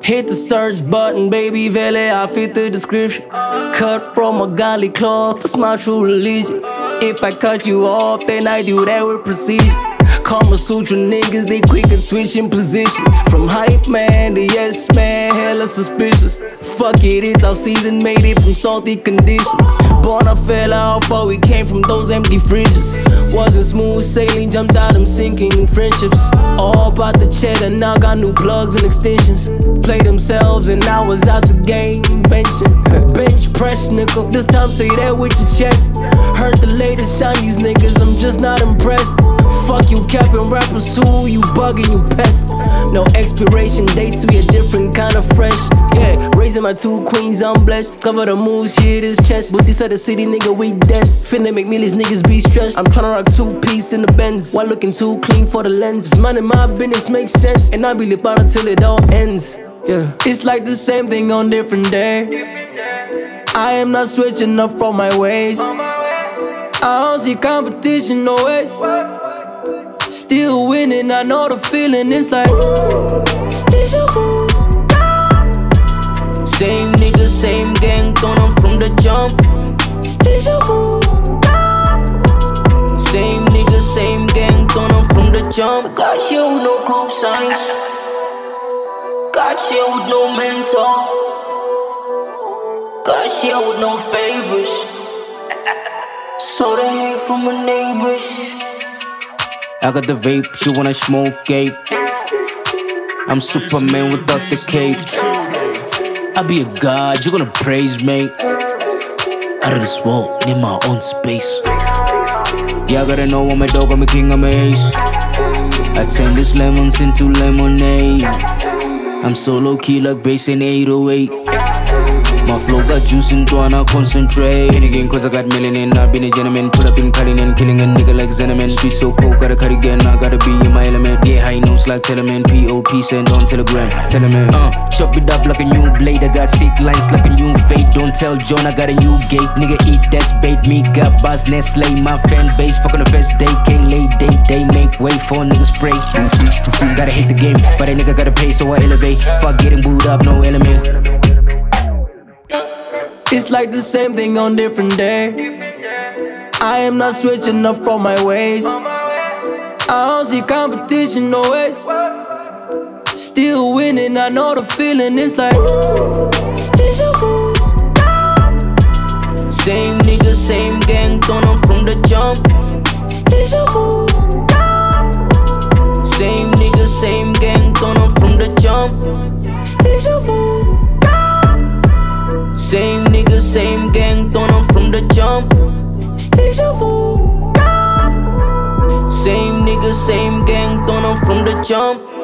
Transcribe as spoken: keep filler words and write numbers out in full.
Hit the search button, baby, Vele, I fit the description. Cut from a godly cloth, that's my true religion. If I cut you off, then I do that with precision. Kama Sutra niggas, they quick at switching positions. From hype man to yes man, hella suspicious. Fuck it, it's our season, made it from salty conditions. Born I fell out, but we came from those empty fridges. Wasn't smooth sailing, jumped out them sinking friendships. All about the cheddar, now got new plugs and extensions. Play themselves and I was out the game, benching. Bench press, nickel, this time say that with your chest. Heard the latest shine these niggas, I'm just not impressed. Fuck you capping rappers too, you bugging, you pests. No expiration dates, we a different kind of fresh. Yeah, raising my two queens, I'm blessed. Cover the moves, shit is chest. Booty said the city, nigga, we desk. Finna make millions, niggas be stressed. I'm tryna rock two piece in the Benz, while looking too clean for the lens. Man in my business makes sense, and I be lit out until it all ends. Yeah, it's like the same thing on different day. I am not switching up from my ways. I don't see competition, no ways. Still winning, I know the feeling, it's like it's deja vu. Same nigga, same gang, thrown them from the jump. It's deja vu. Same nigga, same gang, thrown them from the jump. Got here with no cosigns. Got here with no mentor. Got here with no favors. So they hate from my neighbors. I got the vape, she wanna smoke cake. I'm Superman without the cape. I be a god, you gonna praise me. Out of this world, need my own space. Yeah, I gotta know I'm a dog, I'm a king, I'm a ace. I turn these lemons into lemonade. I'm so low key like bass in eight oh eight. My flow got juice into and I concentrate. In again cause I got melanin, I've been a gentleman. Put up in Cullinan, killing a nigga like Zeneman. Street so cold, gotta cut again, I gotta be in my element. Get high notes like Teleman, P O P send on Telegram. Teleman, uh, chop it up like a new blade. I got sick lines like a new fate. Don't tell John I got a new gate. Nigga eat that's bait, me got buzz, Nestle. My fan base, fucking the first day. Can't late day, they make way for niggas spray. Gotta hit the game, but a nigga gotta pay so I elevate. Fuck getting booed up, no element. It's like the same thing on different day. I am not switching up from my ways. I don't see competition, no ways. Still winning, I know the feeling, it's like it's deja vu. Same nigga, same gang, thrown them from the jump. It's deja vu. Same nigga, same gang, thrown them from the jump. It's deja vu. Same nigga, same gang, thrown them from the jump. It's deja vu. Same nigga, same gang, thrown them from the jump.